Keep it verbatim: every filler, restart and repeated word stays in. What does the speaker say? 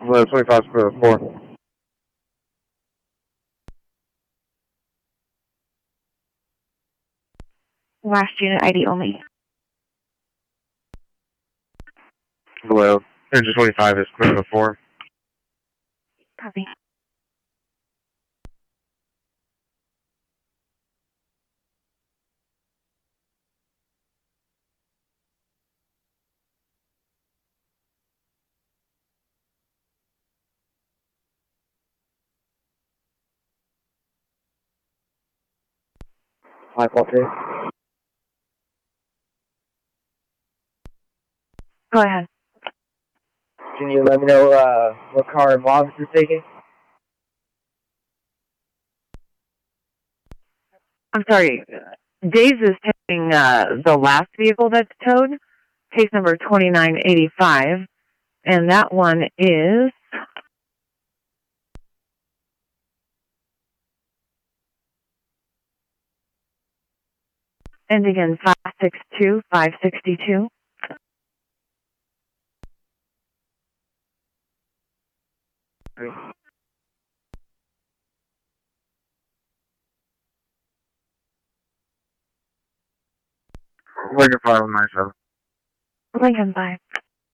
eleven twenty-five for four. Last unit I D only. Below. Engine twenty-five is clear for four. Copy. Five four two. Go ahead. Can you let me know uh, what car and Moss is taking? I'm sorry. Days is taking uh, the last vehicle that's towed, case number twenty-nine eighty-five, and that one is ending in five six two, five sixty-two. Lincoln five one nine seven. Lincoln five.